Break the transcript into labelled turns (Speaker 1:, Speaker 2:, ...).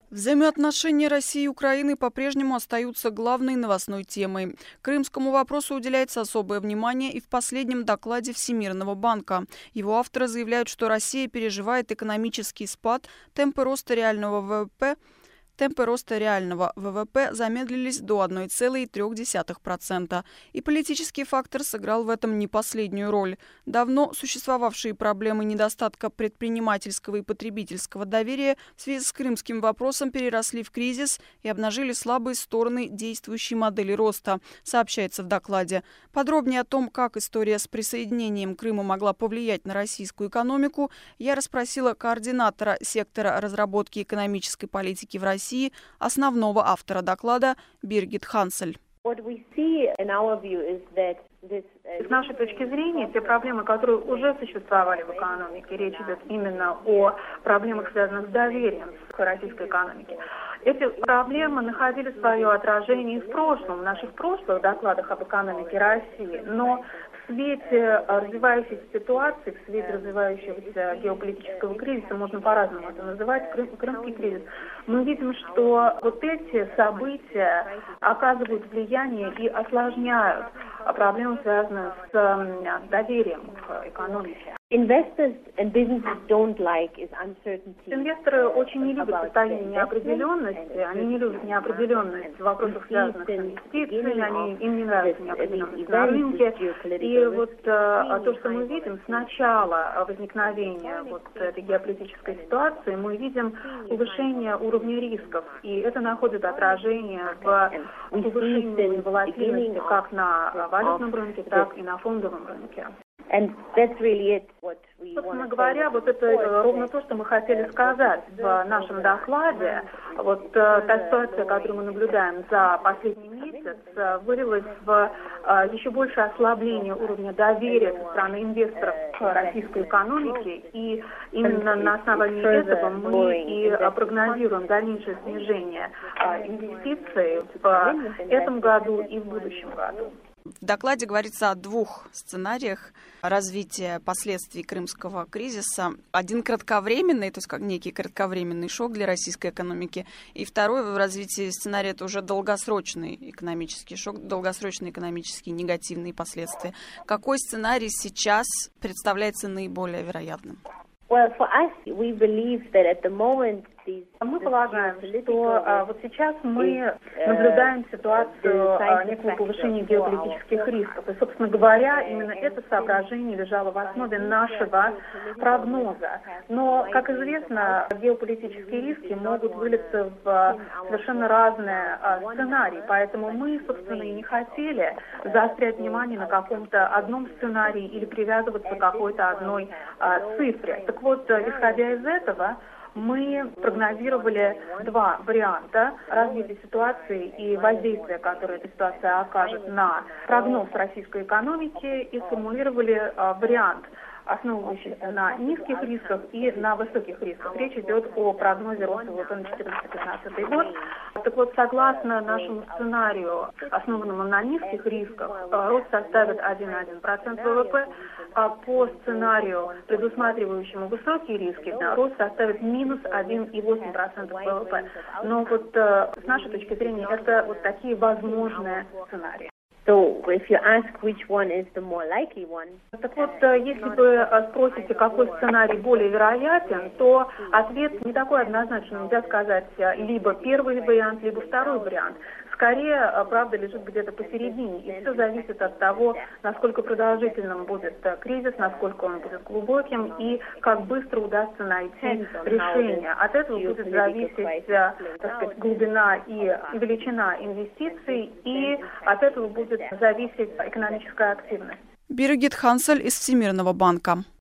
Speaker 1: Взаимоотношения России и Украины по-прежнему остаются главной новостной темой. Крымскому вопросу уделяется особое внимание и в последнем докладе Всемирного банка. Его авторы заявляют, что Россия переживает экономический спад, темпы роста реального ВВП замедлились до 1,3%. И политический фактор сыграл в этом не последнюю роль. Давно существовавшие проблемы недостатка предпринимательского и потребительского доверия в связи с крымским вопросом переросли в кризис и обнажили слабые стороны действующей модели роста, сообщается в докладе. Подробнее о том, как история с присоединением Крыма могла повлиять на российскую экономику, я расспросила координатора сектора разработки экономической политики в России, основного автора доклада Биргит Хансель.
Speaker 2: С нашей точки зрения, те проблемы, которые уже существовали в экономике, речь идет именно о проблемах, связанных с доверием к российской экономике. Эти проблемы находили свое отражение и в прошлом, в наших прошлых докладах об экономике России, но в свете развивающейся ситуации, в свете развивающегося геополитического кризиса, можно по-разному это называть, крымский кризис, мы видим, что вот эти события оказывают влияние и осложняют проблемы, связанные с доверием к экономике. Инвесторы очень не любят состояние неопределенности, они не любят неопределенность в вопросах, связанных с инвестициями, им не нравится неопределенность на рынке. И вот то, что мы видим с начала возникновения вот этой геополитической ситуации, мы видим повышение уровня рисков, и это находит отражение в повышении волатильности как на валютном рынке, так и на фондовом рынке. Собственно говоря, вот это ровно то, что мы хотели сказать в нашем докладе. Вот та ситуация, которую мы наблюдаем за последний месяц, вылилась в еще большее ослабление уровня доверия со стороны инвесторов к российской экономике. И именно на основании этого мы и прогнозируем дальнейшее снижение инвестиций в этом году и в будущем году.
Speaker 1: В докладе говорится о двух сценариях развития последствий крымского кризиса. Один кратковременный, то есть как некий кратковременный шок для российской экономики, и второй в развитии сценария — это уже долгосрочный экономический шок, долгосрочные экономические негативные последствия. Какой сценарий сейчас представляется наиболее вероятным?
Speaker 2: Мы полагаем, что вот сейчас мы наблюдаем ситуацию некого повышения геополитических рисков. И, собственно говоря, именно это соображение лежало в основе нашего прогноза. Но, как известно, геополитические риски могут вылиться в совершенно разные сценарии. Поэтому мы, собственно, и не хотели заострять внимание на каком-то одном сценарии или привязываться к какой-то одной цифре. Так вот, исходя из этого, мы прогнозировали два варианта развития ситуации и воздействия, которое эта ситуация окажет на прогноз российской экономики, и сформулировали вариант, основывающийся на низких рисках и на высоких рисках. Речь идет о прогнозе роста ВВП на 2014-2015 год. Так вот, согласно нашему сценарию, основанному на низких рисках, рост составит 1,1% ВВП, а по сценарию, предусматривающему высокие риски, рост составит минус 1,8% ВВП. Но вот с нашей точки зрения это вот такие возможные сценарии. Так вот, если вы спросите, какой сценарий более вероятен, то ответ не такой однозначный. Нельзя сказать либо первый вариант, либо второй вариант. Скорее, правда лежит где-то посередине. И все зависит от того, насколько продолжительным будет кризис, насколько он будет глубоким и как быстро удастся найти решение. От этого будет зависеть, так сказать, глубина и величина инвестиций, и от этого будет зависеть экономическая активность.
Speaker 1: Биргит Хансель из Всемирного банка.